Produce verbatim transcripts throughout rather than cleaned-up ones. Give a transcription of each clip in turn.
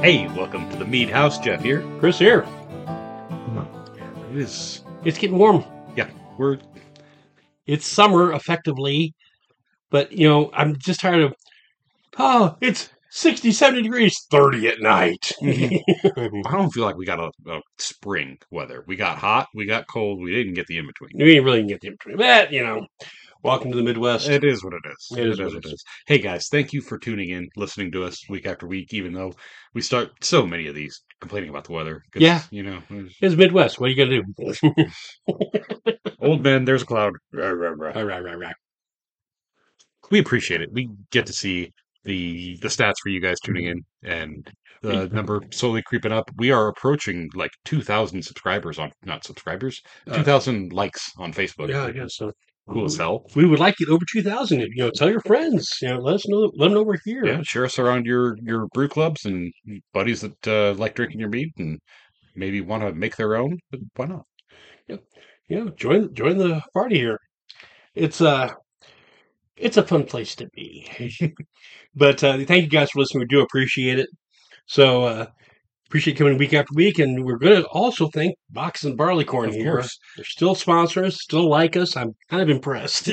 Hey, welcome to the Mead House. Jeff here. Chris here. It is, It's getting warm. yeah, we're It's summer, effectively, but you know, I'm just tired of. Oh, it's sixty, seventy degrees, thirty at night. Mhm. I don't feel like we got a, a spring weather. We got hot, we got cold, we didn't get the in between. We ain't really can get the in between. But you know, welcome to the Midwest. It is what it is. It is what it is. Hey guys, thank you for tuning in, listening to us week after week, even though we start so many of these complaining about the weather. 'cause, Yeah. You know, It's Midwest. What are you gonna do? old man, there's a cloud. Rah, rah, rah. Right, right, right, right. We appreciate it. We get to see the the stats for you guys tuning in and the number slowly creeping up. We are approaching like two thousand subscribers on, not subscribers, Uh, two thousand likes on Facebook. Yeah, I guess so. Cool as hell. We would like it over two thousand. You know, tell your friends. You know, let us know. Let them know we're here. Yeah, share us around your your brew clubs and buddies that uh, like drinking your mead and maybe want to make their own. But why not? Yeah, yeah. Join join the party here. It's uh it's a fun place to be. But uh, thank you guys for listening. We do appreciate it. So uh, appreciate coming week after week, and we're going to also thank Box and Barleycorn Of here. course. They're still sponsors, still like us. I'm kind of impressed.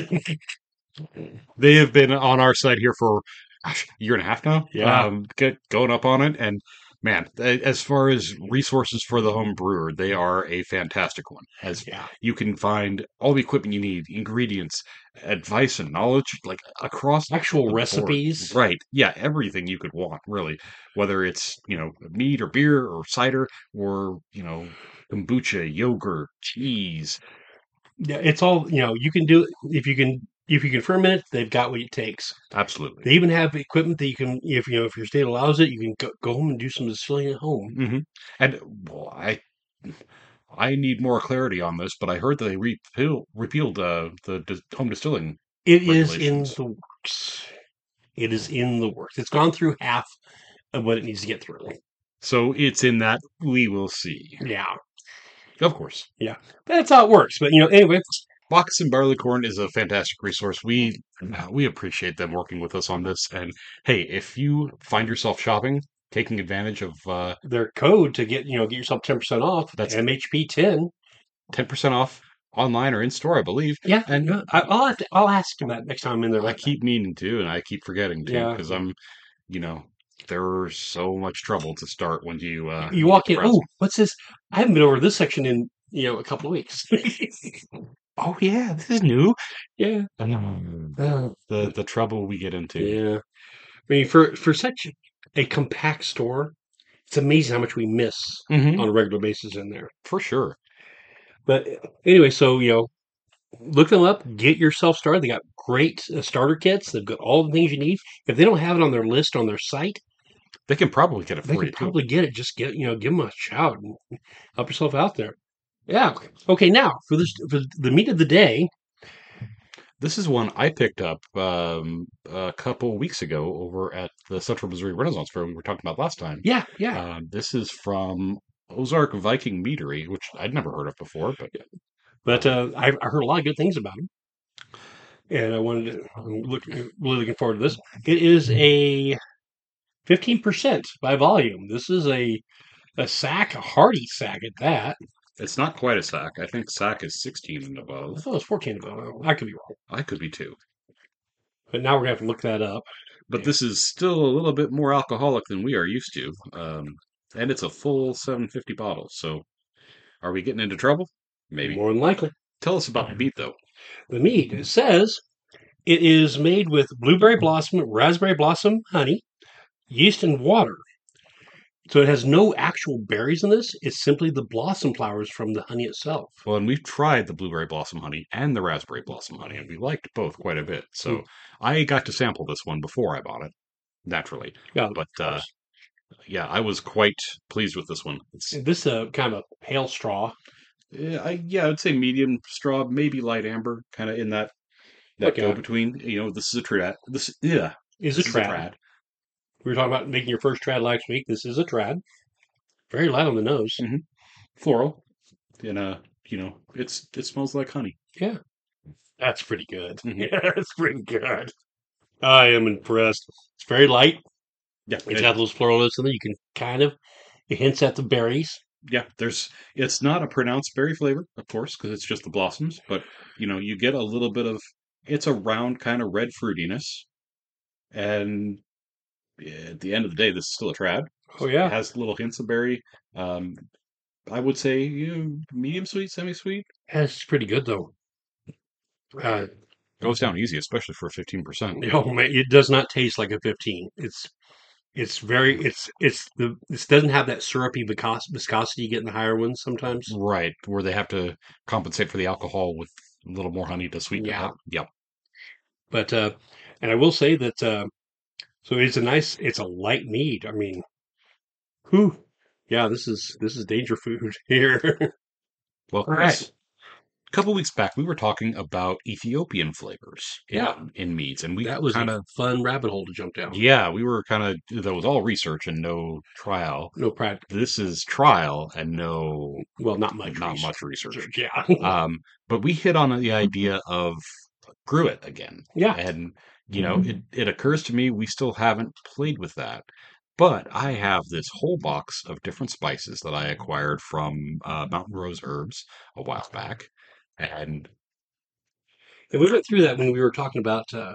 They have been on our side here for gosh, a year and a half now. Yeah. Um, get going up on it, and man, a- as far as resources for the home brewer, they are a fantastic one. As Yeah. you can find all the equipment you need, ingredients, advice, and knowledge, like across Actual the board. recipes. Right? Yeah, everything you could want, really. Whether it's you know mead or beer or cider or you know kombucha, yogurt, cheese. Yeah, it's all you know. You can do if you can if you can ferment it. They've got what it takes. Absolutely. They even have equipment that you can, if you know, if your state allows it, you can go, go home and do some distilling at home. hmm And well, I I need more clarity on this, but I heard that they repeal, repealed uh, the dis- home distilling. It is in Regulations. the works. It is in the works. It's gone through half of what it needs to get through. So it's in that we will see. Yeah, Of course. yeah. That's how it works. But you know, anyway, Box and Barleycorn is a fantastic resource. We uh, we appreciate them working with us on this. And hey, if you find yourself shopping, taking advantage of uh, their code to get you know get yourself ten percent off. That's- M H P ten. ten percent off online or in store, I believe. Yeah, And yeah. I, I'll have to. I'll ask him that next time I'm in there. I keep meaning to, and I keep forgetting to, Yeah. because I'm, you know, there's so much trouble to start when you uh, You walk get in. the Oh, what's this? I haven't been over this section in you know a couple of weeks. Oh yeah, this is new. Yeah. The the trouble we get into. Yeah. I mean, for for such a compact store, it's amazing how much we miss Mhm. on a regular basis in there. For sure. But anyway, so you know, look them up, get yourself started. They got great uh, starter kits. They've got all the things you need. If they don't have it on their list on their site, They can probably get it they for can you too. probably get it. Just get you know, give them a shout and help yourself out there. Yeah. Okay. Now for this, for the meat of the day. This is one I picked up um, a couple weeks ago over at the Central Missouri Renaissance Fair we were talking about last time. Yeah. Yeah. Um, this is from Ozark Viking Meadery, which I'd never heard of before, but But uh, I, I heard a lot of good things about them, and I wanted to. I'm look, really looking forward to this. It is a fifteen percent by volume. This is a a sack, a hearty sack at that. it's not quite a sack. I think sack is sixteen and I above. thought it was fourteen above. I could be wrong. I could be too. But now we're gonna have to look that up. But this is still a little bit more alcoholic than we are used to. Um, and it's a full seven fifty bottle. So are we getting into trouble? Maybe. More than likely. Tell us about the beat, though. The mead, it says it is made with blueberry blossom, raspberry blossom honey, yeast, and water. So it has no actual berries in this. It's simply the blossom flowers from the honey itself. Well, and we've tried the blueberry blossom honey and the raspberry blossom honey, and we liked both quite a bit. So Mm. I got to sample this one before I bought it, naturally. Yeah, But uh, yeah, I was quite pleased with this one. It's, this is a kind of a pale straw. yeah, I, yeah, I'd say medium straw, maybe light amber, kind of in that that Okay. go between. You know, this is a trad. This yeah, Is a this trad. We were talking about making your first trad last week. This is a trad. Very light on the nose. Mm-hmm. Floral, and uh, you know, it's it smells like honey. Yeah. That's pretty good. Mhm. Yeah, that's pretty good. I am impressed. It's very light. Yeah, It's it, got those floral notes in there. You can kind of it hints at the berries. yeah. There's it's not a pronounced berry flavor, of course, because it's just the blossoms, but you know you get a little bit of it's a round kind of red fruitiness, and yeah, at the end of the day, this is still a trad. Oh It yeah, has little hints of berry. Um, I would say you know, medium sweet, semi sweet. that's pretty good though. Uh, Goes down easy, especially for fifteen percent. oh man, it does not taste like a fifteen. It's it's very it's it's the this doesn't have that syrupy viscos- viscosity you get in the higher ones sometimes. Right, where they have to compensate for the alcohol with a little more honey to sweeten it Yeah, up. Yep. but uh, and I will say that uh, so it's a nice it's a light mead. I mean, whew, yeah, this is this is danger food here. Well, All right, Chris, a couple weeks back we were talking about Ethiopian flavors yeah, in in meads, and we that was a kind of fun rabbit hole to jump down. yeah, we were kind of that was all research and no trial. No practical, This is trial and no well, not much not much research. research. Yeah, Um, but we hit on the idea of Gruit again. yeah. And, you know, it, it occurs to me we still haven't played with that. But I have this whole box of different spices that I acquired from uh, Mountain Rose Herbs a while back. And And we went through that when we were talking about uh,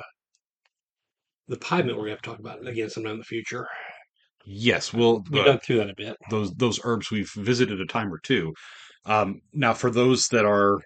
the pie mill. We're going to have to talk about it again sometime in the future. yes, well, We the, dug through that a bit. those those herbs we've visited a time or two. Um, now, for those that are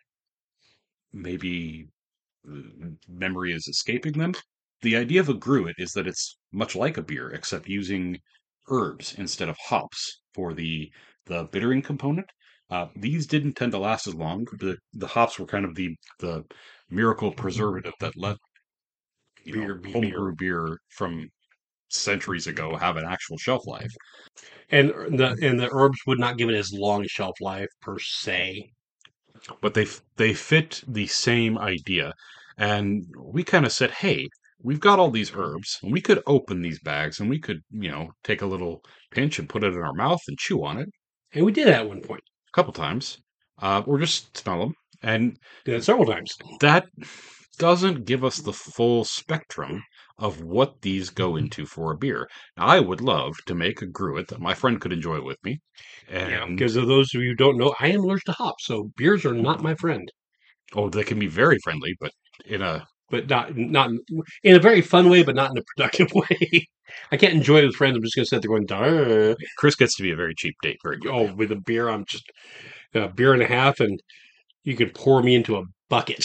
maybe uh, memory is escaping them. The idea of a gruit is that it's much like a beer, except using herbs instead of hops for the the bittering component. Uh, these didn't tend to last as long. The the hops were kind of the the miracle preservative that let you know Beer, be beer. homebrew beer from centuries ago have an actual shelf life. And the and the herbs would not give it as long shelf life per se. But they f- they fit the same idea, and we kind of said, hey, we've got all these herbs, and we could open these bags, and we could you know take a little pinch and put it in our mouth and chew on it And we did that at one point. a couple times, uh, or just smell them, and Did it several times. that doesn't give us the full spectrum of what these go into for a beer. Now, I would love to make a gruit that my friend could enjoy with me, Yeah, and because of those of you who don't know, I am allergic to hops, so beers are not my friend. oh, they can be very friendly, but in a But not not in a very fun way, but not in a productive way. I can't enjoy it with friends. I'm just gonna sit there going, Duh. Chris gets to be a very cheap date very quickly. Oh, with a beer, I'm just a beer and a half, and you could pour me into a bucket.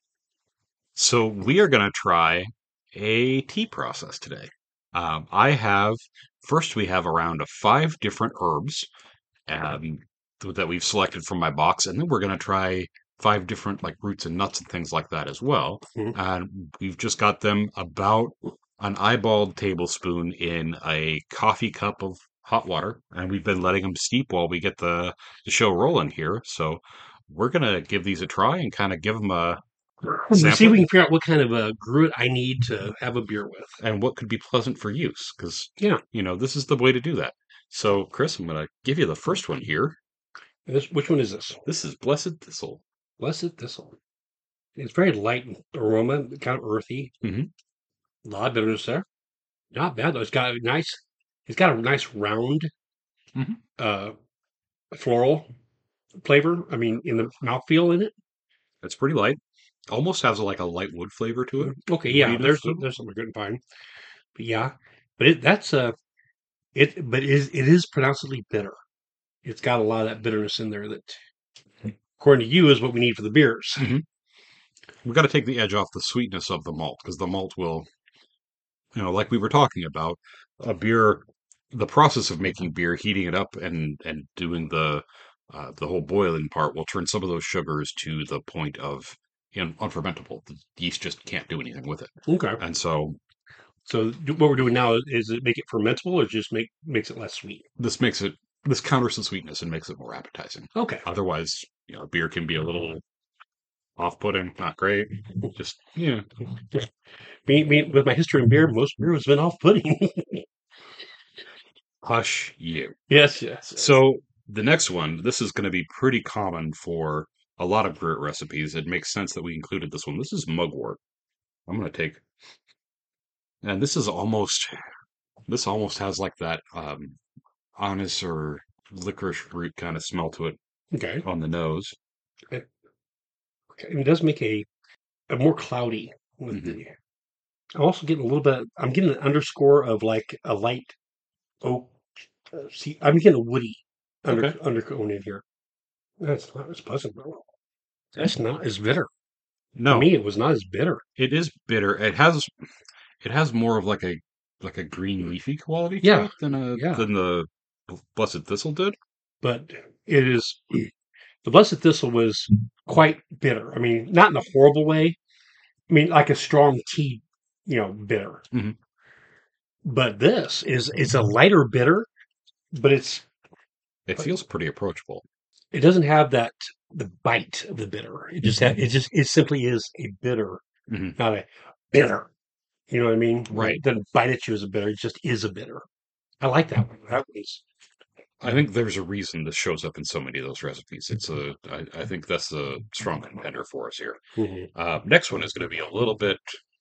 So we are going to try a tea process today. Um, I have first we have around a five different herbs um, th- that we've selected from my box, and then we're going to try five different like roots and nuts and things like that as well. Mhm. And we've just got them about an eyeballed tablespoon in a coffee cup of hot water, and we've been letting them steep while we get the, the show rolling here. So we're going to give these a try and kind of give them a We'll see if we sampling can figure out what kind of a gruit I need to have a beer with. and what could be pleasant for use because Yeah. you know this is the way to do that. So Chris, I'm going to give you the first one here. This, which one is this? This is Blessed Thistle. Blessed Thistle. It's very light aroma, kind of earthy. Hmm. A lot of bitterness there. Not bad though. It's got a nice. It's got a nice round, Hmm. uh, floral flavor. I mean, in the mouthfeel in it. It's pretty light. Almost has like a light wood flavor to it. Okay, yeah. Woodiness There's to it. there's something I couldn't find. But yeah, but it that's uh it but it is it is pronouncedly bitter. It's got a lot of that bitterness in there that, according to you, is what we need for the beers. Hmm. We've got to take the edge off the sweetness of the malt because the malt will, you know, like we were talking about, a beer. The process of making beer, heating it up and and doing the uh, the whole boiling part will turn some of those sugars to the point of you know, unfermentable. The yeast just can't do anything with it. Okay. And so So do- what we're doing now is it make it fermentable or just make makes it less sweet? this makes it this counters the sweetness and makes it more appetizing. Okay. Otherwise, you know, beer can be a little off-putting, not great. Just yeah. Me, me with my history in beer, most beer has been off-putting. Hush you. yes, yes, yes. So the next one, this is going to be pretty common for a lot of Gruit recipes. It makes sense that we included this one. This is mugwort. I'm going to take, and this is almost This almost has like that um, anise or licorice root kind of smell to it Okay. on the nose. It, okay. It does make a, a more cloudy with Hmm. the. I'm also getting a little bit. I'm getting an underscore of like a light oak. Uh, see, I'm getting a woody under Okay. undertone in here. That's not as pleasant. That's not as bitter. To No, me, it was not as bitter. it is bitter. It has it has more of like a like a green leafy quality to Yeah, it than a yeah. than the Blessed Thistle did. But it is the Blessed Thistle was quite bitter. I mean, not in a horrible way. I mean, like a strong tea, you know, bitter. Hmm. But this is it's a lighter bitter, but it's It feels pretty approachable. it doesn't have that the bite of the bitter. It just ha- it just it simply is a bitter, Hmm. not a bitter. You know what I mean? Right. It doesn't bite at you as a bitter. It just is a bitter. I like that one. That was I think there's a reason this shows up in so many of those recipes. It's a, I, I think that's a strong contender for us here. mhm. Uh, next one is going to be a little bit.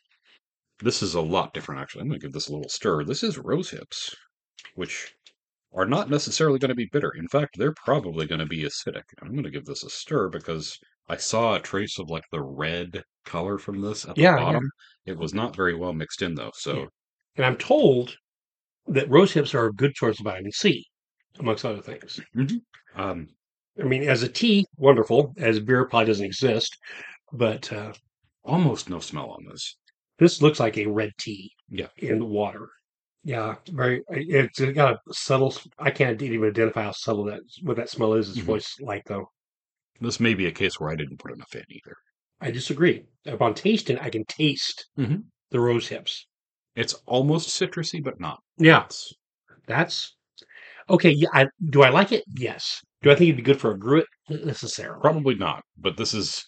This is a lot different, actually. I'm going to give this a little stir. This is rose hips, which are not necessarily going to be bitter. In fact, they're probably going to be acidic. I'm going to give this a stir because I saw a trace of like the red color from this at the Yeah, yeah, bottom. It was not very well mixed in though. yeah. So, And I'm told that rose hips are a good source of vitamin C, amongst other things. mhm. um, I mean, as a tea, wonderful. As beer, probably doesn't exist, but uh, almost no smell on this. this looks like a red tea Yeah. in the water. Yeah, very. It's got a subtle. I can't even identify how subtle that what that smell is. It's Hmm. voice like though. This may be a case where I didn't put enough in either. I disagree. Upon tasting, I can taste Hmm. the rose hips. It's almost citrusy, but not. Yeah, It's that's okay. Yeah, I, do I like it? Yes. Do I think it'd be good for a gruit? Not necessarily. probably not, but this is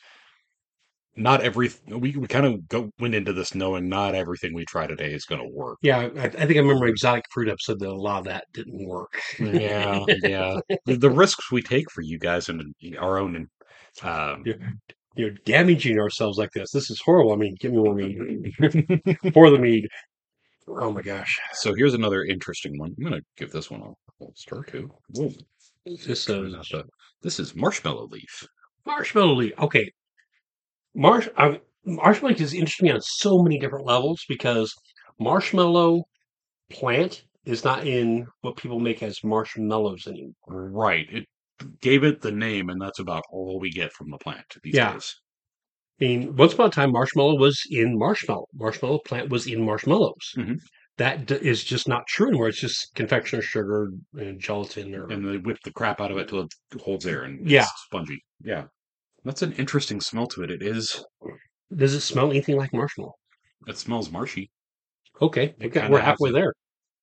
not every. We, we kind of go, went into this knowing not everything we try today is going to work. Yeah, I, I think I remember exotic fruit episode that a lot of that didn't work. Yeah, yeah. The, the risks we take for you guys and our own. Um, You're, you're damaging ourselves like this. This is horrible. I mean, give me more mead. Pour the mead. Oh my gosh. so here's another interesting one. I'm going to give this one a little stir too. Whoa, This try not is to. This is marshmallow leaf. marshmallow leaf. Okay, marsh. I, marshmallow leaf is interesting on so many different levels because marshmallow plant is not in what people make as marshmallows anymore. Right. It gave it the name, and that's about all we get from the plant these Yeah. days. I mean, once upon a time, marshmallow was in marshmallow. Marshmallow plant was in marshmallows. Hmm. That d- is just not true anymore. It's just confectioner sugar and gelatin or And they whip the crap out of it till it holds air and yeah. it's spongy. Yeah. That's an interesting smell to it. It is. Does it smell anything like marshmallow? It smells marshy. Okay, It okay, kind we're of has halfway a. there.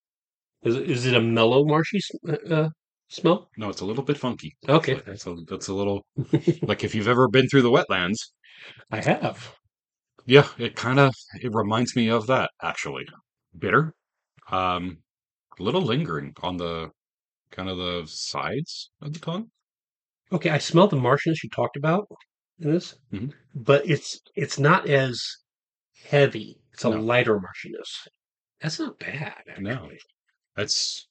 Is it, is it a mellow marshy s- uh, uh, smell? No, it's a little bit funky. Okay, Actually, that's a that's a little like if you've ever been through the wetlands. I have. Yeah, it kind of it reminds me of that actually. Bitter, um, a little lingering on the kind of the sides of the tongue. Okay, I smell the marshiness you talked about in this, Hmm. but it's it's not as heavy. It's a No, lighter marshiness. That's not bad, no, actually. that's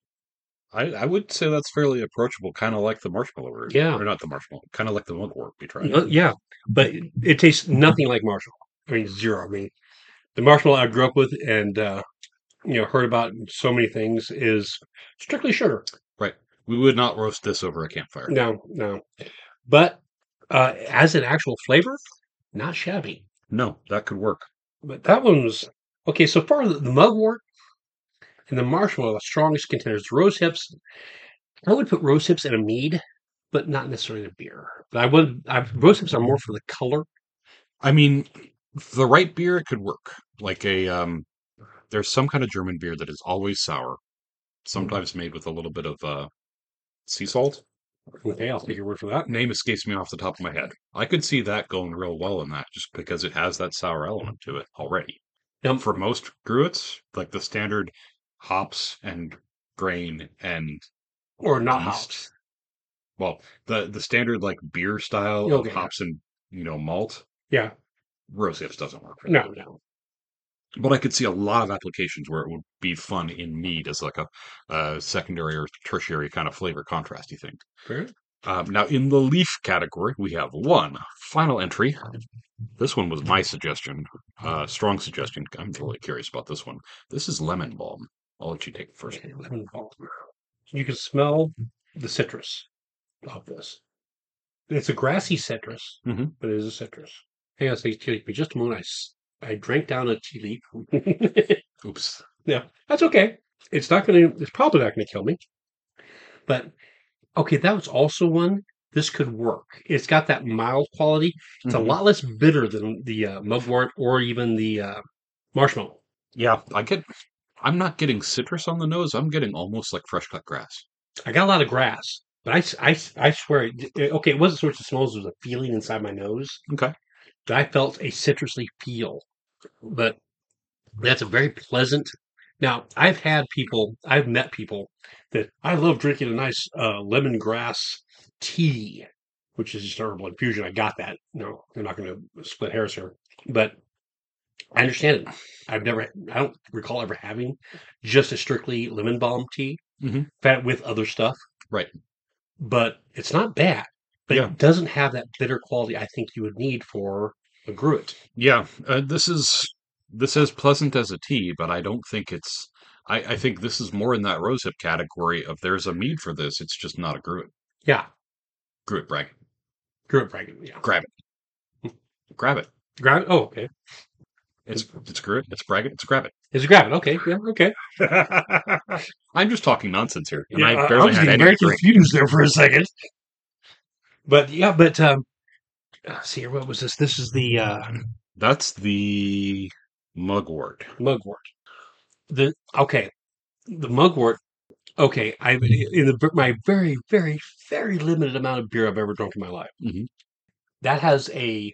I I would say that's fairly approachable, kind of like the marshmallow root, Yeah, or not the marshmallow, kind of like the mugwort we tried. no, yeah, but it, it tastes nothing like marshmallow. I mean, zero. I mean, the marshmallow I grew up with and uh, you know heard about in so many things is strictly sugar. Right. We would not roast this over a campfire. No, no. But uh, as an actual flavor, not shabby. No, that could work. But that one was okay. So far, the, the mugwort and the marshmallow, are the strongest contenders. Rose hips, I would put rose hips in a mead, but not necessarily in a beer. But I would. I, rose hips are more for the color. I mean, the right beer it could work. Like a um, there's some kind of German beer that is always sour, sometimes made with a little bit of uh, sea salt. Okay, I'll take your word for that. Name escapes me off the top of my head. I could see that going real well in that, just because it has that sour element to it already. Now, For most gruits, like the standard hops and grain and or not yeast. hops. Well, the the standard like beer style of Okay, hops and you know malt, yeah, rose hips doesn't work for that. no, no. but I could see a lot of applications where it would be fun in mead as like a, uh secondary or tertiary kind of flavor contrasty thing. Fair. Um, now, in the leaf category, we have one final entry. This one was my suggestion, uh, strong suggestion. I'm really curious about this one. This is lemon balm. I'll let you take it first. Okay, lemon balm. You can smell the citrus of this. It's a grassy citrus, hmm but it is a citrus. Hang on a second, tea leaf. Just a moment. I, s- I drank down a tea leaf. Oops. Yeah, that's okay. It's not going to, it's probably not going to kill me. But okay, that was also one. This could work. It's got that mild quality. It's a hmm lot less bitter than the uh, mugwort or even the uh, marshmallow. Yeah, I get. I'm not getting citrus on the nose. I'm getting almost like fresh cut grass. I got a lot of grass, but I, s- I s- I swear, it, it- okay, it wasn't so much the smells, it was a feeling inside my nose Okay. that I felt a citrusy feel. But that's a very pleasant. Now, I've had people, I've met people that I love drinking a nice uh, lemongrass tea, which is just a herbal infusion. I got that. No, I'm not going to split hairs here, but I understand it. I've never, I don't recall ever having just a strictly lemon balm tea hmm fat with other stuff, Right. but it's not bad. But Yeah. it doesn't have that bitter quality I think you would need for a gruit. Yeah. Uh, this is this is pleasant as a tea, but I don't think it's. I, I think this is more in that rosehip category of there's a mead for this. It's just not a gruit. Yeah, Gruit, brag. gruit bragging. Yeah, Grab it. Grab it. grab. Oh, okay. It's it's gruit. It's brag it. It's grab Is it grab it? Okay, yeah, okay. it. I'm just talking nonsense here, and Yeah, I I, I barely was had getting any to very drink. confused there for a second. But yeah, but um, let's see here. What was this? This is the uh, That's the mugwort. mugwort. The okay, the mugwort. Okay, I in the my very very very limited amount of beer I've ever drunk in my life. hmm That has a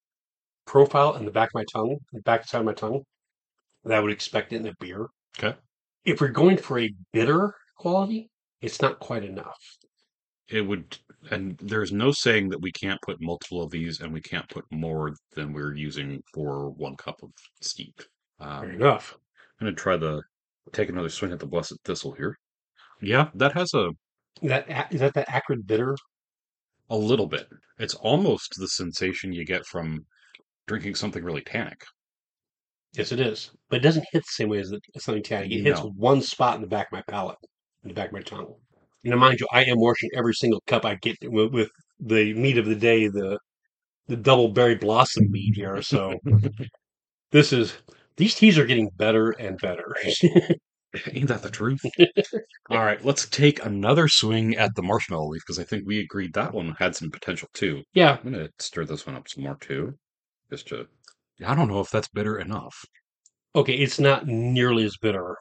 profile in the back of my tongue, the back side of my tongue, that I would expect it in a beer. Okay. If we're going for a bitter quality, it's not quite enough. It would, and there's no saying that we can't put multiple of these, and we can't put more than we're using for one cup of steep. Fair Um, enough. I'm gonna try the take another swing at the blessed thistle here. Yeah, that has a That is that that acrid bitter. a little bit. It's almost the sensation you get from drinking something really tannic. Yes, it is, but it doesn't hit the same way as the something tannic. It hits No. one spot in the back of my palate, in the back of my tongue. You know, mind you, I am washing every single cup I get with, with the meat of the day, the the double berry blossom meat here. So this is these teas are getting better and better. Ain't that the truth? All right, let's take another swing at the marshmallow leaf because I think we agreed that one had some potential too. Yeah. I'm gonna stir this one up some more too, just to. I don't know if that's bitter enough. Okay, it's not nearly as bitter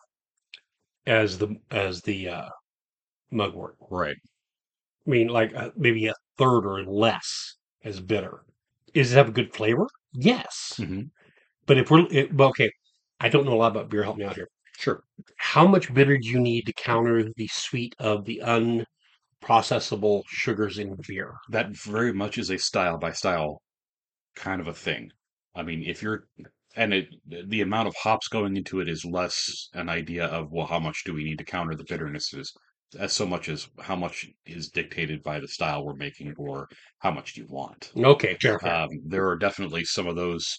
as the as the uh, mugwort. Right. I mean, like uh, maybe a third or less as bitter. Does it have a good flavor? Yes. hmm But if we're it, well, okay, I don't know a lot about beer. Help me out here. Sure. How much bitter do you need to counter the sweet of the unprocessable sugars in beer? That very much is a style by style kind of a thing. I mean, if you're, and it, the amount of hops going into it is less an idea of, well, how much do we need to counter the bitternesses, as so much as how much is dictated by the style we're making or how much do you want. Okay, fair, fair. Um, there are definitely some of those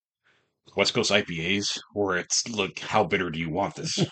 West Coast I P As where it's, look, how bitter do you want this?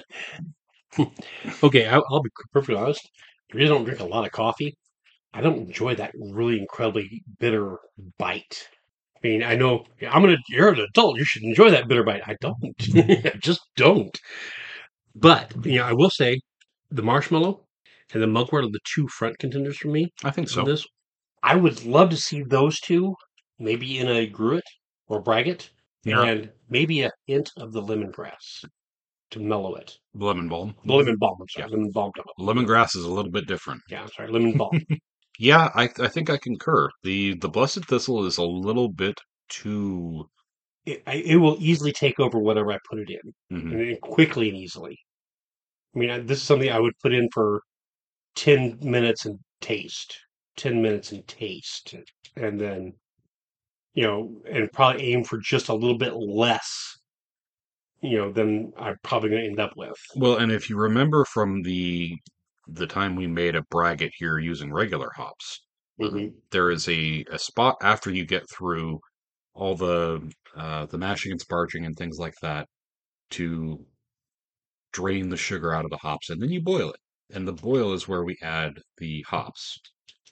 Okay, I'll, I'll be perfectly honest. I really don't drink a lot of coffee. I don't enjoy that really incredibly bitter bite. I mean, I know yeah, I'm gonna. You're an adult. You should enjoy that bitter bite. I don't. I just don't. But you know, I will say, the marshmallow and the mugwort are the two front contenders for me I think on so. this. I would love to see those two, maybe in a gruit or braggot, Yeah. and maybe a hint of the lemongrass to mellow it. Lemon balm. The lemon balm. I'm sorry, Yeah. lemon balm. Lemongrass is a little bit different. Yeah, I'm sorry, lemon balm. Yeah, I I think I concur. The the Blessed Thistle is a little bit too. It, I, it will easily take over whatever I put it in, mhm. and it- quickly and easily. I mean, I, this is something I would put in for ten minutes and taste, ten minutes and taste, and then, you know, and probably aim for just a little bit less you know, than I'm probably going to end up with. Well, and if you remember from the the time we made a braggot here using regular hops, Hmm. there is a, a spot after you get through all the uh, the mashing and sparging and things like that to drain the sugar out of the hops, and then you boil it. And the boil is where we add the hops.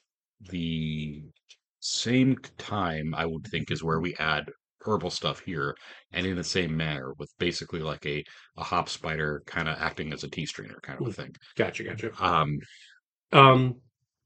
The same time, I would think, is where we add herbal stuff here, and in the same manner, with basically like a, a hop spider kind of acting as a tea strainer kind of a thing. Gotcha, gotcha. Um, Um,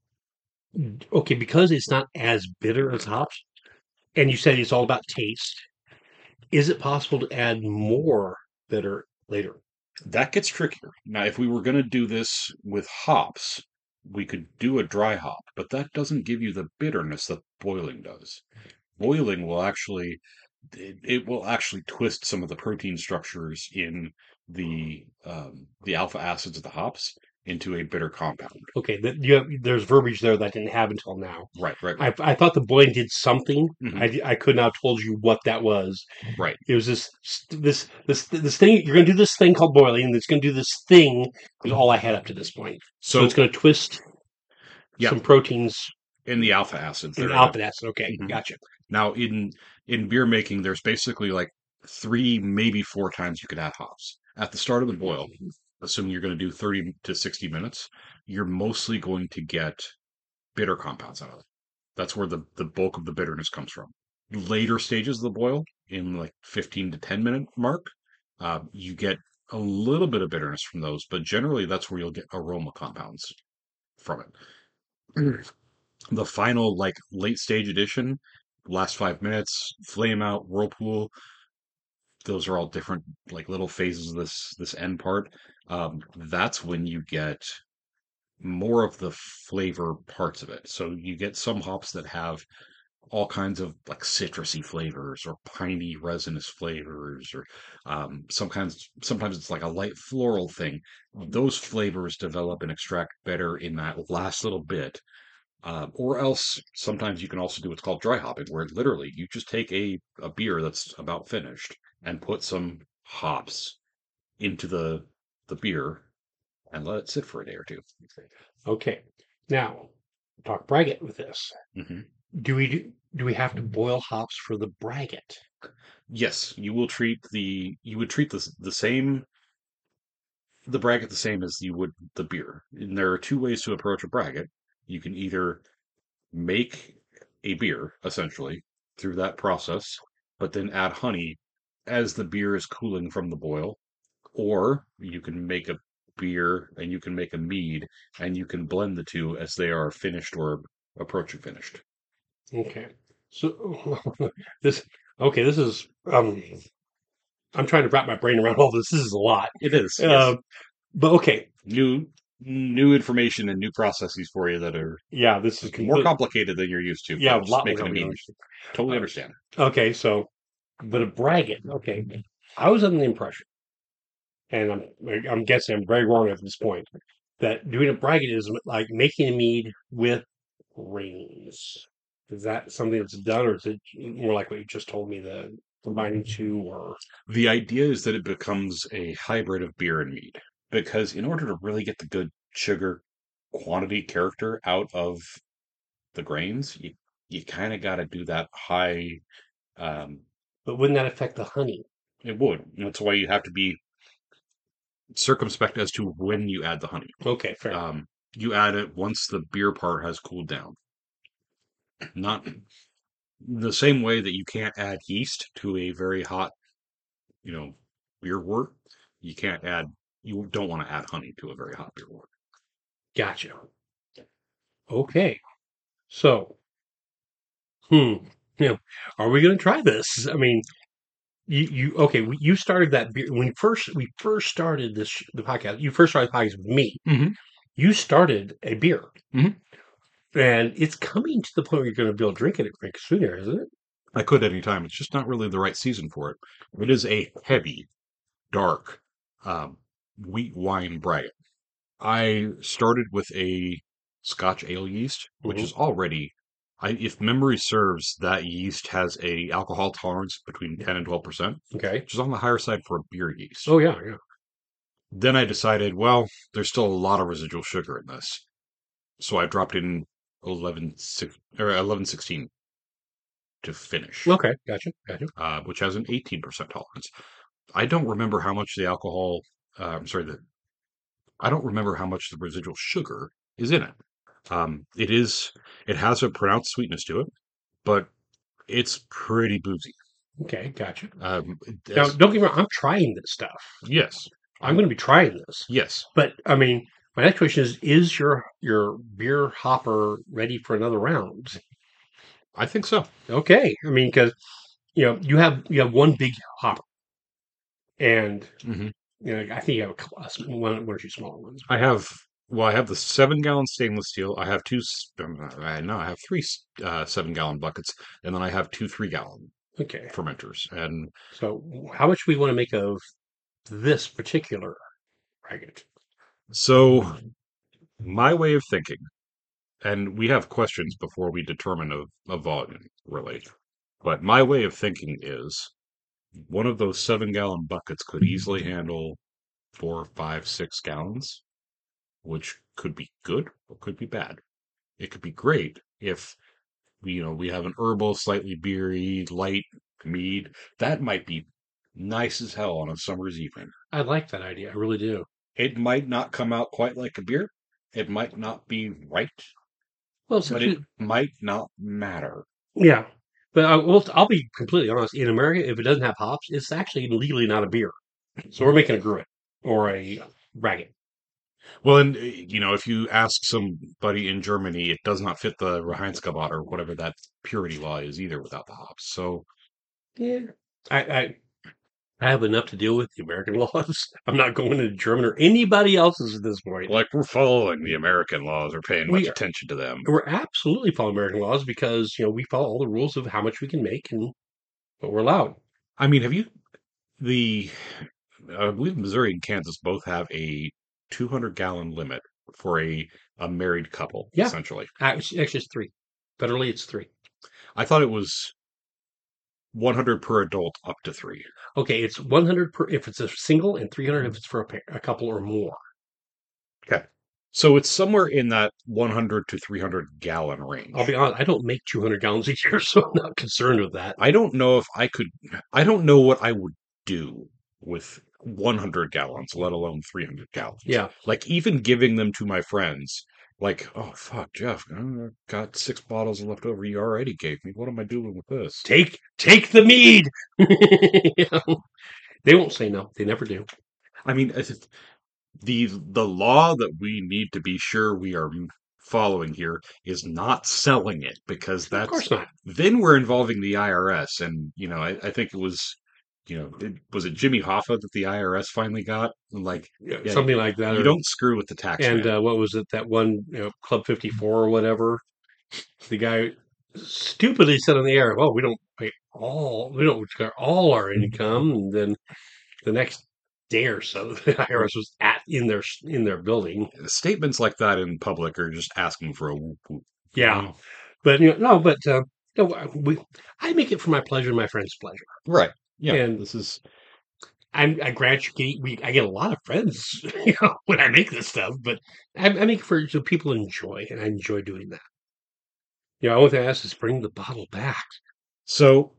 okay, because it's not as bitter as hops, and you said it's all about taste. Is it possible to add more bitter later? that gets trickier. Now, if we were going to do this with hops, we could do a dry hop, but that doesn't give you the bitterness that boiling does. Boiling will actually it, it will actually twist some of the protein structures in the um, the alpha acids of the hops into a bitter compound. Okay, that you have, there's verbiage there that I didn't have until now. Right, right, I, right. I thought the boiling did something. Hmm. I, I could not have told you what that was. Right. It was this this this this thing. You're going to do this thing called boiling, and it's going to do this thing. Was all I had up to this point. So it's So, going to twist yeah, some proteins in the alpha acids, in there. alpha acid. Okay, Mhm. gotcha. Now, in in beer making, there's basically like three, maybe four times you could add hops. At the start of the boil, assuming you're going to do thirty to sixty minutes, you're mostly going to get bitter compounds out of it. That's where the, the bulk of the bitterness comes from. Later stages of the boil, in like fifteen to ten minute mark, uh, you get a little bit of bitterness from those, but generally that's where you'll get aroma compounds from it. The final, like late stage addition, last five minutes, flame out, whirlpool, those are all different like little phases of this this end part. Um, that's when you get more of the flavor parts of it. So you get some hops that have all kinds of like citrusy flavors or piney resinous flavors or um, some kinds sometimes it's like a light floral thing. Those flavors develop and extract better in that last little bit. Uh, or else sometimes you can also do what's called dry hopping, where literally you just take a, a beer that's about finished and put some hops into the the beer and let it sit for a day or two. Okay, now talk braggot with this. Hmm. Do we do, do we have to boil hops for the braggot? Yes, you will treat the you would treat the the same the braggot the same as you would the beer. And there are two ways to approach a braggot. You can either make a beer essentially through that process, but then add honey as the beer is cooling from the boil, or you can make a beer and you can make a mead and you can blend the two as they are finished or approaching finished. Okay, so this okay, this is um. I'm trying to wrap my brain around all this. This is a lot. It is, yes. Uh, but okay, New new information and new processes for you that are yeah, this is more complete. complicated than you're used to Yeah, for a just lot more making a mead. complicated. Totally Uh, understand. okay, so but a braggot. Okay, I was under the impression, and I'm I'm guessing I'm very wrong at this point, that doing a braggot is like making a mead with grains. Is that something that's done, or is it more like what you just told me, the combining two? Or The idea is that it becomes a hybrid of beer and mead because in order to really get the good sugar quantity character out of the grains, you you kind of got to do that high. Um, but wouldn't that affect the honey? it would. And that's why you have to be circumspect as to when you add the honey. Okay, fair. Um, you add it once the beer part has cooled down. Not the same way that you can't add yeast to a very hot, you know, beer wort. You can't add. You don't want to add honey to a very hot beer wort. Gotcha. Okay, so hmm, you know, are we going to try this? I mean, you you okay? we- You started that beer when you first we first started this sh- the podcast. You first started the podcast with me. Hmm. You started a beer, Hmm. and it's coming to the point where you're going to be able to drink it pretty soon, here, isn't it? I could any time. It's just not really the right season for it. It is a heavy, dark, um, wheat wine braggot. I started with a Scotch ale yeast, which Hmm. is already I, if memory serves, that yeast has a alcohol tolerance between ten and twelve percent, Okay. which is on the higher side for a beer yeast. Oh yeah, yeah. Then I decided, well, there's still a lot of residual sugar in this, so I dropped in eleven six or eleven sixteen to finish, Okay, gotcha, gotcha. uh, which has an eighteen percent tolerance. I don't remember how much the alcohol. Uh, I'm sorry, the I don't remember how much the residual sugar is in it. Um, it is. It has a pronounced sweetness to it, but it's pretty boozy. Okay, gotcha. Um, Now, as, don't get me wrong. I'm trying this stuff. yes, I'm going to be trying this. yes, But I mean, my next question is: Is your your beer hopper ready for another round? I think so. Okay, I mean, because you know you have you have one big hopper, and hmm you know I think you have a, couple, a sm- one one or two smaller ones. I have. Well, I have the seven gallon stainless steel. I have two. s- um, I know I have three s- uh, seven gallon buckets, and then I have two three gallon Okay, fermenters. And so how much we want to make of this particular ragged? so my way of thinking, and we have questions before we determine a, a volume, really. But my way of thinking is one of those seven gallon buckets could easily handle four, five, six gallons, which could be good or could be bad. It could be great if we, you know, we have an herbal, slightly beery, light mead. That might be nice as hell on a summer's evening. I like that idea. I really do. It might not come out quite like a beer. It might not be right, Well, but it essentially, might not matter. yeah. But I, well, I'll be completely honest. In America, if it doesn't have hops, it's actually legally not a beer. So we're making a gruit or a ragged. Well, and uh, you know, if you ask somebody in Germany, it does not fit the Reinheitsgebot or whatever that purity law is either without the hops. So, Yeah. I, I I have enough to deal with the American laws. I'm not going to German or anybody else's at this point. like, we're following the American laws or paying much We attention to them. we're absolutely following American laws because you know we follow all the rules of how much we can make and what we're allowed. I mean, have you the I believe Missouri and Kansas both have a two hundred gallon limit for a a married couple, Yeah, essentially. actually, actually it's three. Federally, it's three. I thought it was one hundred per adult up to three. Okay, it's one hundred per if it's a single and three hundred if it's for a pair, a couple or more. Okay. So it's somewhere in that one hundred to three hundred gallon I'll be range. honest, I don't make two hundred gallons a year, so I'm not concerned with that. I don't know if I could, I don't know what I would do with one hundred gallons, let alone three hundred gallons. Yeah, Like, even giving them to my friends, like, oh, fuck, Jeff, I got six bottles left over you already gave me. What am I doing with this? take take the mead. You know, they won't say no. They never do. I mean, it's just- the the law that we need to be sure we are m- following here is not selling it, because Of that's course not. then we're involving the I R S. And you know, I, I think it was, you know, it, was it Jimmy Hoffa that the I R S finally got? Like, Yeah, yeah, something like that. you Or don't screw with the tax and man. uh, what was it? That one you know, Club fifty-four or whatever. The guy stupidly said on the air, "Well, we don't pay all. We don't declare all our income." And then the next day or so, the I R S was at in their in their building. Statements like that in public are just asking for a whoop whoop. You Yeah, know? but you know, no, but uh, no, we. I make it for my pleasure, and my friend's pleasure, Right. Yeah. and This is I'm, I graduate. We I get a lot of friends, you know, when I make this stuff. But I, I make it for so people enjoy, and I enjoy doing that. You know, only thing I ask is bring the bottle back. so.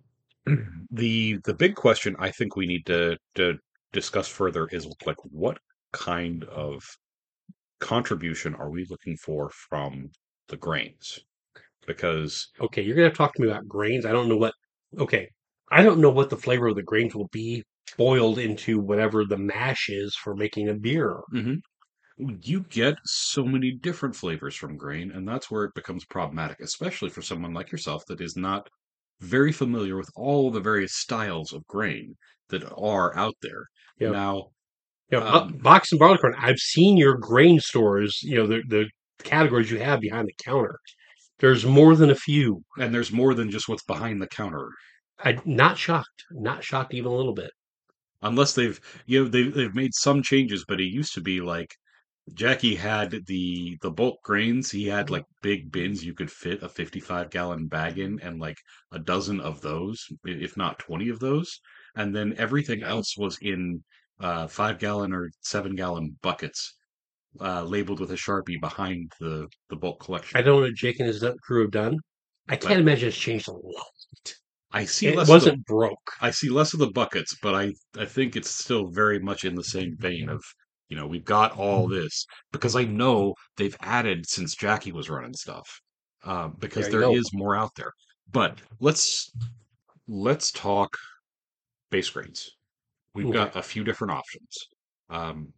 The the big question I think we need to to discuss further is, like, what kind of contribution are we looking for from the grains? Because Okay, you're gonna have to talk to me about grains. I don't know what. Okay, I don't know what the flavor of the grains will be boiled into whatever the mash is for making a beer. mhm, you get so many different flavors from grain, and that's where it becomes problematic, especially for someone like yourself that is not very familiar with all the various styles of grain that are out there. You know, Now, you know, bo- um, box and barleycorn. I've seen your grain stores. You know, the the categories you have behind the counter. There's more than a few. and there's more than just what's behind the counter. I'm not shocked. Not shocked even a little bit. Unless they've, you know, they've, they've made some changes, but it used to be like Jackie had the the bulk grains. He had like big bins you could fit a fifty-five gallon bag in, and like a dozen of those, i- if not twenty of those. And then everything else was in uh, five gallon or seven gallon buckets, uh, labeled with a Sharpie behind the the bulk I collection. don't know what Jake and his done- crew have done. I But can't imagine it's changed a lot. I see It less of the wasn't broke. I see less of the buckets, but I I think it's still very much in the same vein of, you know, we've got all this because I know they've added since Jackie was running stuff, uh, There because you there go. is more out there. But let's let's talk base grades. We've Okay. got a few different options. Um,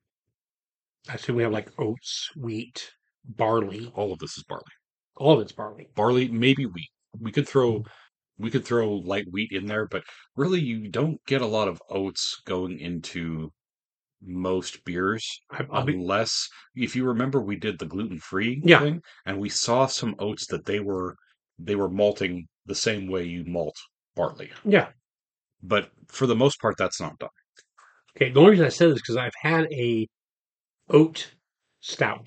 I assume we have like oats, wheat, barley. all of this is barley. All of it's barley. Barley, maybe wheat. We could throw we could throw light wheat in there, but really you don't get a lot of oats going into most beers I, I'll be unless if you remember we did the gluten-free yeah, thing and we saw some oats that they were they were malting the same way you malt barley. yeah. But for the most part that's not done. Okay. The only reason I said this is because I've had a oat stout.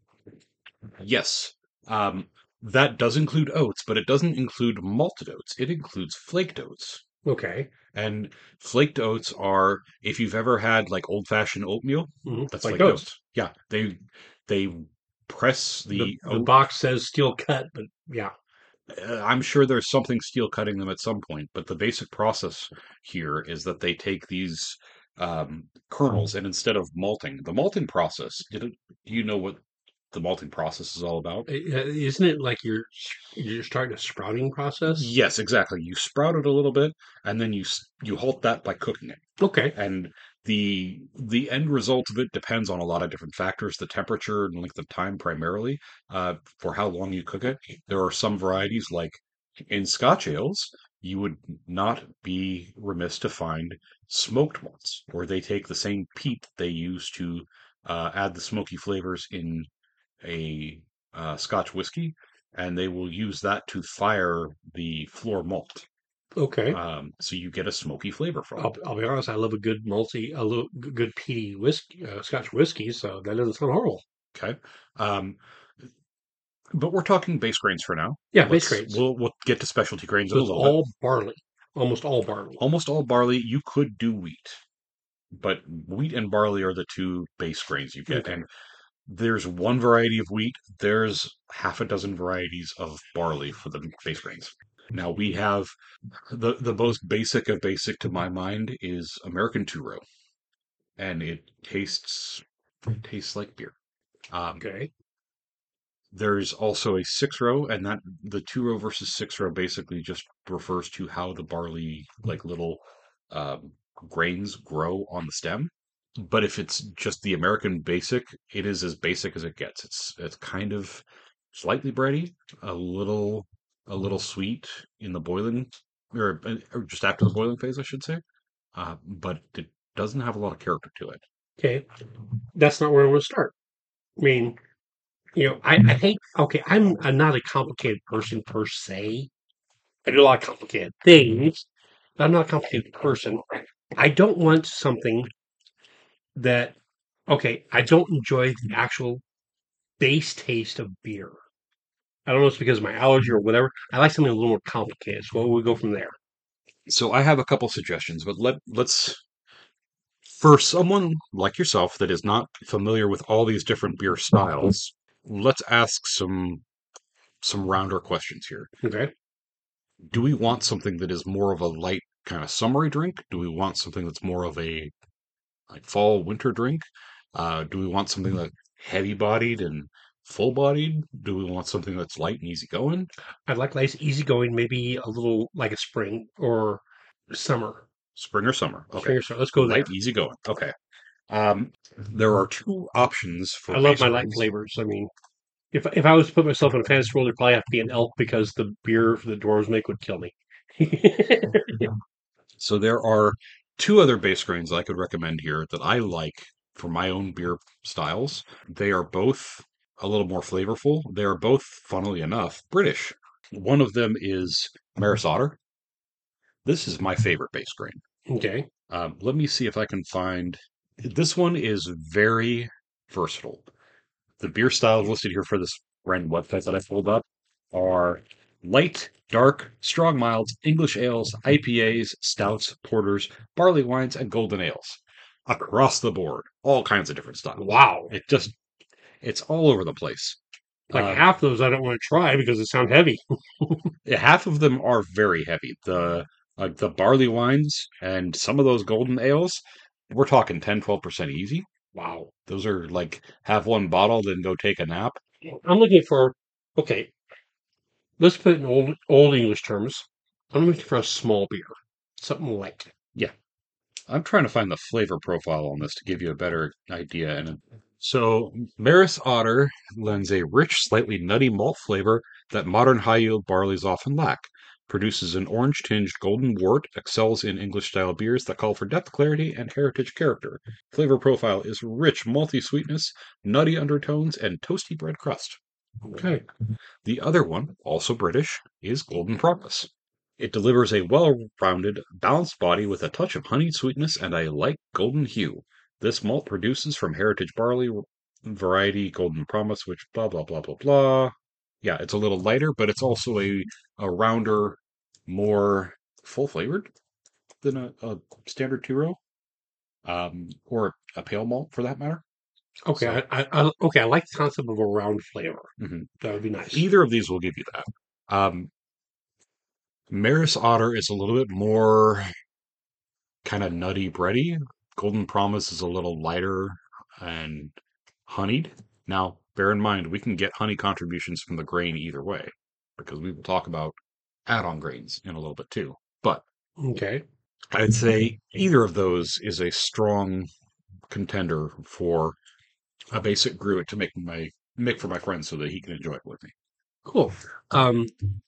Yes. Um, that does include oats, but it doesn't include malted oats. It includes flaked oats. Okay. And flaked oats are, if you've ever had like old-fashioned oatmeal, Hmm. that's Like flaked oats. oats. Yeah, they they press The the the oat. box says steel cut, but yeah. uh, I'm sure there's something steel cutting them at some point, but the basic process here is that they take these um, kernels and instead of malting, the malting process, did it, do you know what the malting process is all about? Uh, Isn't it like you're you're starting a sprouting process? Yes, exactly. You sprout it a little bit, and then you s- you halt that by cooking it. Okay. And the the end result of it depends on a lot of different factors, the temperature and length of time primarily, uh, for how long you cook it. There are some varieties like in Scotch ales, you would not be remiss to find smoked ones, where they take the same peat they use to uh, add the smoky flavors in a uh, Scotch whiskey, and they will use that to fire the floor malt. Okay. Um, so you get a smoky flavor from I'll, it. I'll be honest. I love a good multi, a little g- good peaty whiskey, uh, Scotch whiskey. So that doesn't sound horrible. Okay. Um, but we're talking base grains for now. Yeah, base Let's grades. we'll we'll get to specialty grains So in a it's little bit. all barley, almost all barley. Almost all barley, you could do wheat, but wheat and barley are the two base grains you get. Okay. And there's one variety of wheat, there's half a dozen varieties of barley for the base grains. Now we have the the most basic of basic to my mind is American two row, and it tastes it tastes like beer. Um, Okay. there's also a six row, and that the two row versus six row basically just refers to how the barley, like little um, grains, grow on the stem. But if it's just the American basic, it is as basic as it gets. It's it's kind of slightly bready, a little a little sweet in the boiling, or, or just after the boiling phase, I should say. Uh, but it doesn't have a lot of character to it. Okay. That's not where I want to start. I mean, you know, I, I hate. Okay, I'm I'm not a complicated person per se. I do a lot of complicated things, but I'm not a complicated person. I don't want something that. Okay, I don't enjoy the actual base taste of beer. I don't know if it's because of my allergy or whatever. I like something a little more complicated. So we go from there. So I have a couple suggestions, but let let's for someone like yourself that is not familiar with all these different beer styles, let's ask some some rounder questions here. Okay. Do we want something that is more of a light kind of summery drink? Do we want something that's more of a like fall winter drink? Uh, do we want something like heavy bodied and full bodied? Do we want something that's light and easy going? I'd like nice, easygoing, maybe a little like a spring or summer. Spring or summer? Okay. Spring or summer. Let's go there. Light, easy going. Okay. Um, there are two options for I love base my light grains. flavors. I mean, if if I was to put myself in a fantasy world, it'd probably have to be an elk because the beer the dwarves make would kill me. So there are two other base grains I could recommend here that I like for my own beer styles. They are both a little more flavorful. They are both, funnily enough, British. One of them is Maris Otter. This is my favorite base grain. Okay. Um, let me see if I can find. This one is very. versatile. The beer styles listed here for this brand website that I pulled up are light, dark, strong milds, English ales, I P As, stouts, porters, barley wines, and golden ales. Across the board, all kinds of different styles. Wow. It just, it's all over the place. Like Um, half those I don't want to try because it sound heavy. half of them are very heavy. The like the barley wines and some of those golden ales, we're talking ten, twelve percent easy. Wow. Those are like have one bottle, then go take a nap. I'm looking for, okay, let's put it in old, old English terms. I'm looking for a small beer, something light. Yeah. I'm trying to find the flavor profile on this to give you a better idea. And so, Maris Otter lends a rich, slightly nutty malt flavor that modern high yield barleys often lack. Produces an orange tinged golden wort, excels in English style beers that call for depth, clarity, and heritage character. Flavor profile is rich, malty sweetness, nutty undertones, and toasty bread crust. Okay. The other one, also British, is Golden Promise. It delivers a well-rounded, balanced body with a touch of honeyed sweetness and a light golden hue. This malt produces from heritage barley variety Golden Promise, which blah blah blah blah blah. Yeah, it's a little lighter, but it's also a a rounder, more full flavored than a, a standard two row, um, or a pale malt for that matter. Okay. So, I, I, I okay. I like the concept of a round flavor. mhm. That would be nice. Either of these will give you that. Um, Maris Otter is a little bit more kind of nutty bready. Golden Promise is a little lighter and honeyed. Now, bear in mind, we can get honey contributions from the grain either way, because we will talk about add-on grains in a little bit too. But Okay. I'd say either of those is a strong contender for a basic gruit to make my make for my friend so that he can enjoy it with me. Cool. Um,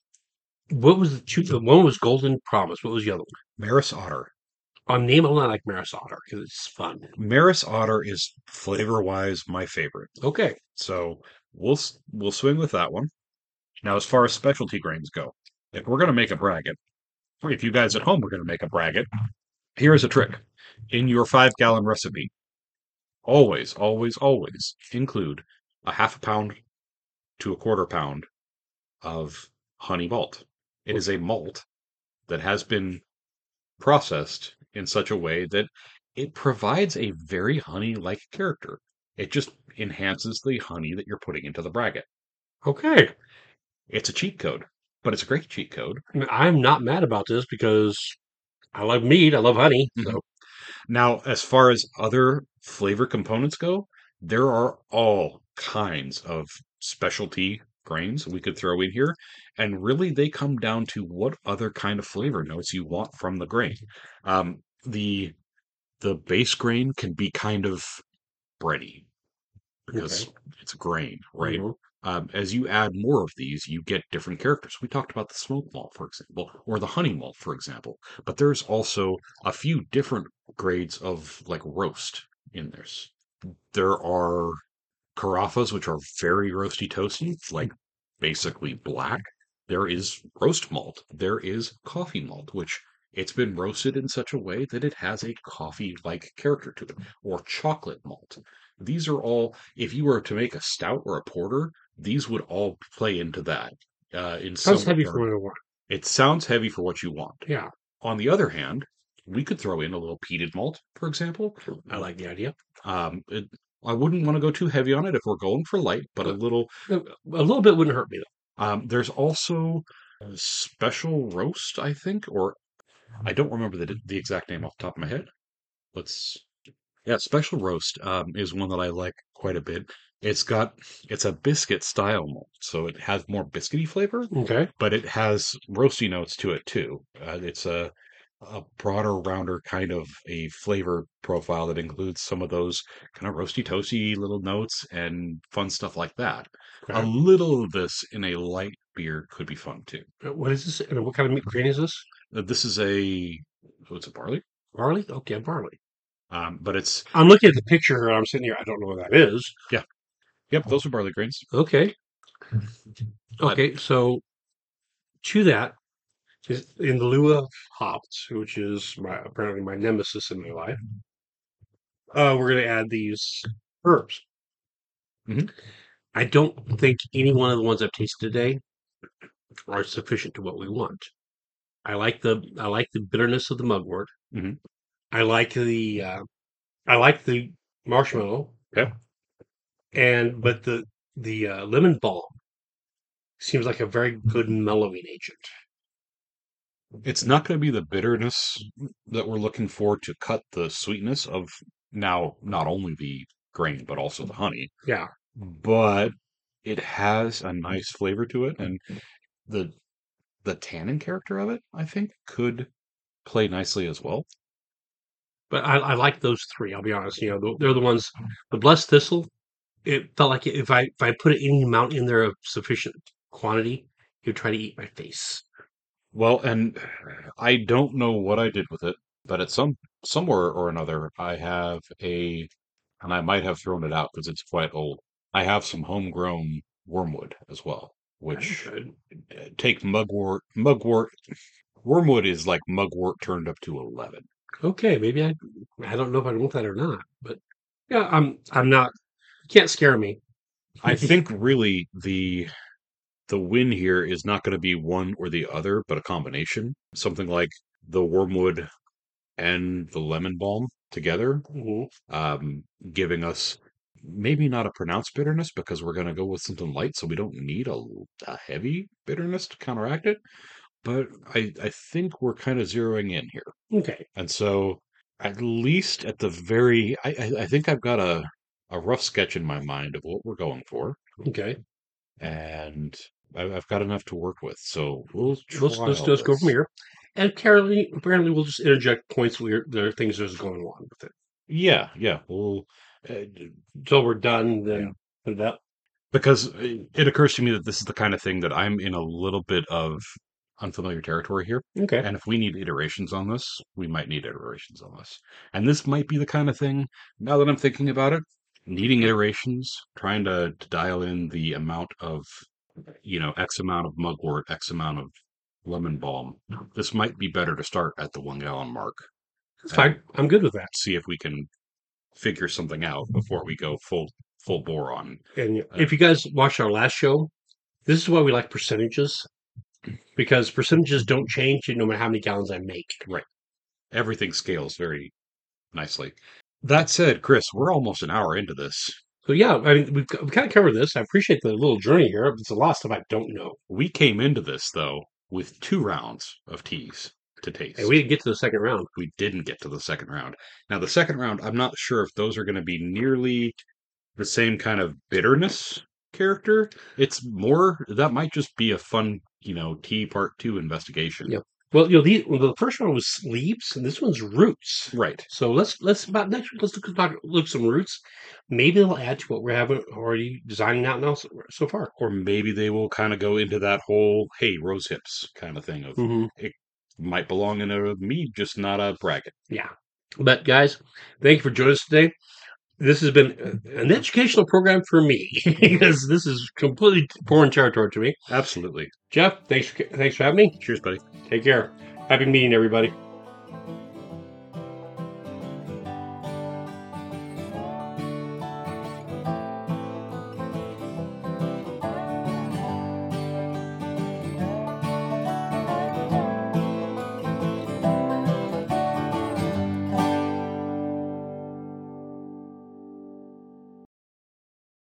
what was the two? The one was Golden Promise. What was the other one? Maris Otter. On name alone, I like Maris Otter because it's fun. Maris Otter is flavor-wise my favorite. Okay. So we'll we'll swing with that one. Now, as far as specialty grains go, if we're going to make a braggot, or if you guys at home are going to make a braggot, here's a trick. In your five gallon recipe, always, always, always include a half a pound to a quarter pound of honey malt. It is a malt that has been processed in such a way that it provides a very honey like character. It just enhances the honey that you're putting into the braggot. Okay. It's a cheat code, but it's a great cheat code. I mean, I'm not mad about this because I love meat. I love honey. Mhm. So Now, as far as other flavor components go, there are all kinds of specialty grains we could throw in here, and really they come down to what other kind of flavor notes you want from the grain. Um, the the base grain can be kind of bready okay. because it's a grain, right? Mhm. Um, as you add more of these, you get different characters. We talked about the smoke malt, for example, or the honey malt, for example. But there's also a few different grades of like roast in this. There are carafas, which are very roasty toasty, like basically black. There is roast malt. There is coffee malt, which it's been roasted in such a way that it has a coffee like character to it, or chocolate malt. These are all, if you were to make a stout or a porter, these would all play into that uh, in Sounds some heavy for regard. what I want. It sounds heavy for what you want. Yeah. On the other hand, we could throw in a little peated malt, for example. I like the idea. Um, it, I wouldn't want to go too heavy on it if we're going for light, but a Uh, little. A little bit wouldn't hurt me Um, there's also a special roast, I think, or I don't remember the the exact name off the top of my head. Let's Yeah, special roast um, is one that I like quite a bit. It's got it's a biscuit style malt, so it has more biscuity flavor, though. Okay. but it has roasty notes to it too. Uh, it's a a broader, rounder kind of a flavor profile that includes some of those kind of roasty, toasty little notes and fun stuff like that. A Okay. little of this in a light beer could be fun too. Uh, What is this? And what kind of meat grain is this? Uh, This is a oh, it's a barley, Barley? Okay, barley. um, but it's I'm looking at the picture here. I'm sitting here. I don't know what that is. yeah, yep, those are barley grains. Okay. But Okay. So to that is in lieu of hops, which is my apparently my nemesis in my life. Uh, we're gonna add these herbs. Mhm. I don't think any one of the ones I've tasted today are sufficient to what we want. I like the I like the bitterness of the mugwort. Mhm. I like the uh, I like the marshmallow, Okay. and but the the uh, lemon balm seems like a very good mellowing agent. It's not going to be the bitterness that we're looking for to cut the sweetness of now not only the grain but also the honey, Yeah, but it has a nice flavor to it, and the the tannin character of it, I think, could play nicely as well. but I, I like those three. I'll be honest. You know, they're the ones. The blessed thistle. It felt like if I if I put any amount in there of sufficient quantity, it would try to eat my face. Well, and I don't know what I did with it, but at some somewhere or another, I have a, and I might have thrown it out because it's quite old. I have some homegrown wormwood as well, which Good. uh, take mugwort. Mugwort wormwood is like mugwort turned up to eleven. Okay, maybe I I don't know if I want that or not, but yeah, I'm I'm not. You can't scare me. I think really the the win here is not going to be one or the other, but a combination. Something like the wormwood and the lemon balm together, Mhm. um, giving us maybe not a pronounced bitterness because we're going to go with something light, so we don't need a, a heavy bitterness to counteract it. But I, I think we're kind of zeroing in here. Okay, And so, at least at the very, I, I, I think I've got a, a rough sketch in my mind of what we're going for, okay. and I- I've got enough to work with. So we'll Let's let's trial just go from this. here. And apparently, apparently, we'll just interject points where there are things that's going on with it Yeah, yeah, we'll. Uh, until we're done. yeah. Then put it up. Because it it occurs to me that this is the kind of thing that I'm in a little bit of unfamiliar territory here. Okay. And if we need iterations on this, we might need iterations on this. And this might be the kind of thing, now that I'm thinking about it, needing iterations, trying to, to dial in the amount of, you know, X amount of mugwort, X amount of lemon balm. This might be better to start at the one gallon mark That's and fine. I'm good with that. see if we can figure something out before we go full full bore on. And Uh, if you guys watched our last show, this is why we like percentages because percentages don't change no matter how many gallons I make. right. Everything scales very nicely. That said, Chris, we're almost an hour into this. So yeah, I mean we've, we've kind of covered this. I appreciate the little journey here. It's a lot of stuff I don't know, We came into this, though, with two rounds of teas to and we taste. didn't get to the second round. We didn't get to the second round. Now, the second round, I'm not sure if those are going to be nearly the same kind of bitterness character. It's more, that might just be a fun, you know, tea part two investigation. Yeah. Well, you know, the, well, the first one was leaves, and this one's roots. Right. So let's let's about next week. Let's look, talk, look some roots. Maybe they'll add to what we're having already designing out now so, so far. Or maybe they will kind of go into that whole, hey, rose hips kind of thing of Mm-hmm. it might belong in a mead, just not a braggot. Yeah. But guys, thank you for joining us today. This has been an educational program for me because this is completely foreign territory to me. Absolutely. Jeff, thanks for, thanks for having me. Cheers, buddy. Take care. Happy meeting, everybody.